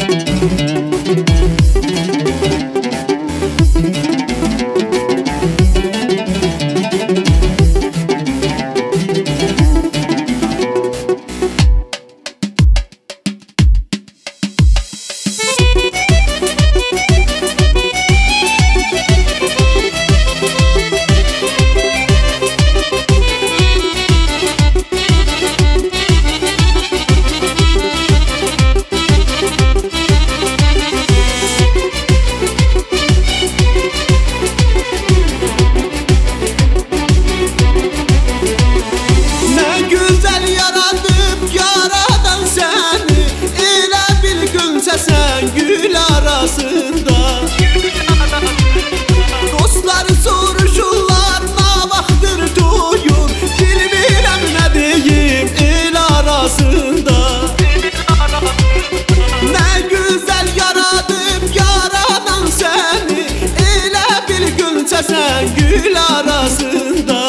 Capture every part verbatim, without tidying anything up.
Sen gül arasında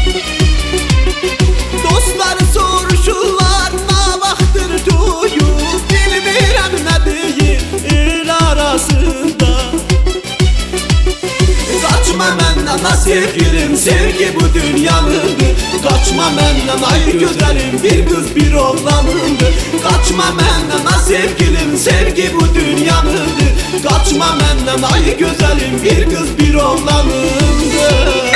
dostlar soruşurlar ne vaxtır duyub bilmirəm nə deyim el arasında. Qaçma məndən ha sevgilim, sevgi bu dünyanındır. Qaçma məndən ay gözəlim, bir qız bir oğlanındır. Qaçma məndən ha sevgilim, sevgi bu dünyanındır. Qaçma məndən ay gözəlim, bir qız bir oğlanındır.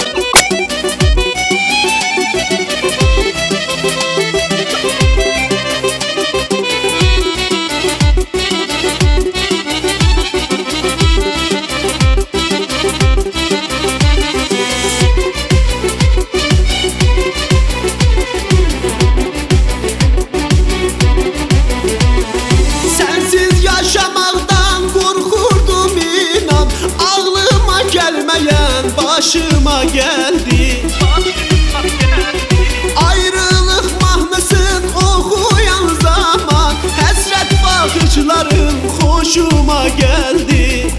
Başıma geldi ayrılık mahnısın okuyan zaman, hasret bakışların hoşuma geldi.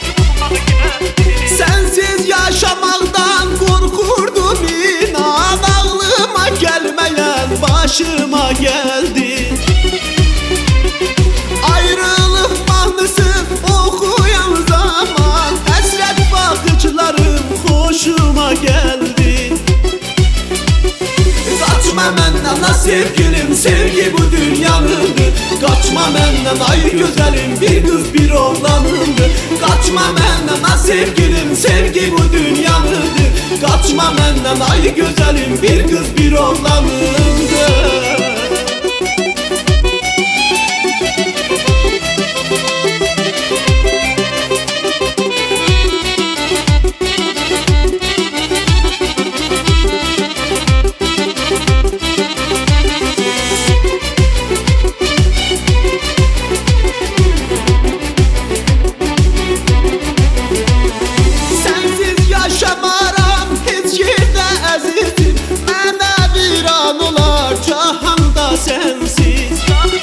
Sensiz yaşamaktan korkurdum inan, aklıma gelmeyen başıma geldi. Ayrılık mahnısın okuyan zaman, hasret bakışların hoşuma geldi. Kaçma məndən ha sevgilim, sevgi bu dünyanındır. Kaçma məndən ay gözəlim, bir qız bir oğlanındır. Kaçma məndən ha sevgilim, sevgi bu dünyanındır. Kaçma məndən ay gözəlim, bir qız bir oğlanındır. Sensiz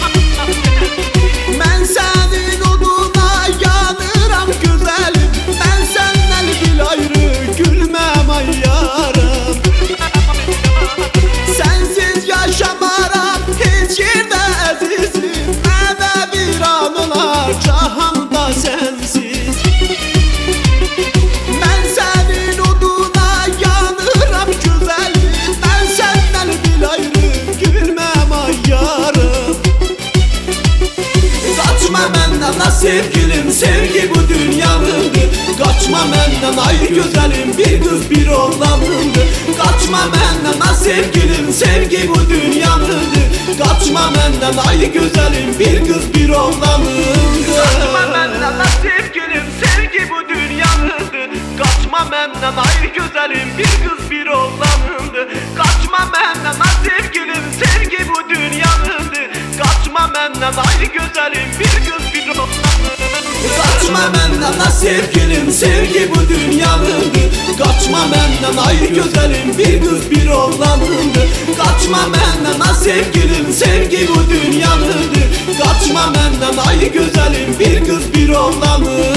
mən sənin oduna yanıram güzelim, mən səndən bil ayrı gülməm ay yarım. Sensiz yaşamaram heç yerdə əzizim, mənə bir an olar cahanda sensiz. Mən sənin oduna yanıram güzelim, mən səndən bil ayrı gülməm ay yarım. Kaçma məndən ha sevgilim, sevgi bu dünyanındır. Kaçma məndən ay gözəlim, bir qız bir oğlanındır. Kaçma məndən ha sevgilim, sevgi bu dünyanındır. Kaçma məndən ay gözəlim, bir qız bir oğlanındır. Kaçma məndən ha sevgilim, sevgi bu dünyanındır. Kaçma məndən ay gözəlim, bir qız bir oğlanındır. Kaçma məndən ha sevgilim, sevgi bu dünyanındır. Kaçma məndən ay gözəlim, bir qız bir oğlanındır. Kaçma məndən ha sevgilim, sevgi bu dünyanındır. Kaçma məndən ay gözəlim, bir qız bir oğlanındır. Kaçma məndən ha sevgilim, sevgi bu dünyanındır. Kaçma məndən ay gözəlim, bir qız bir oğlanındır.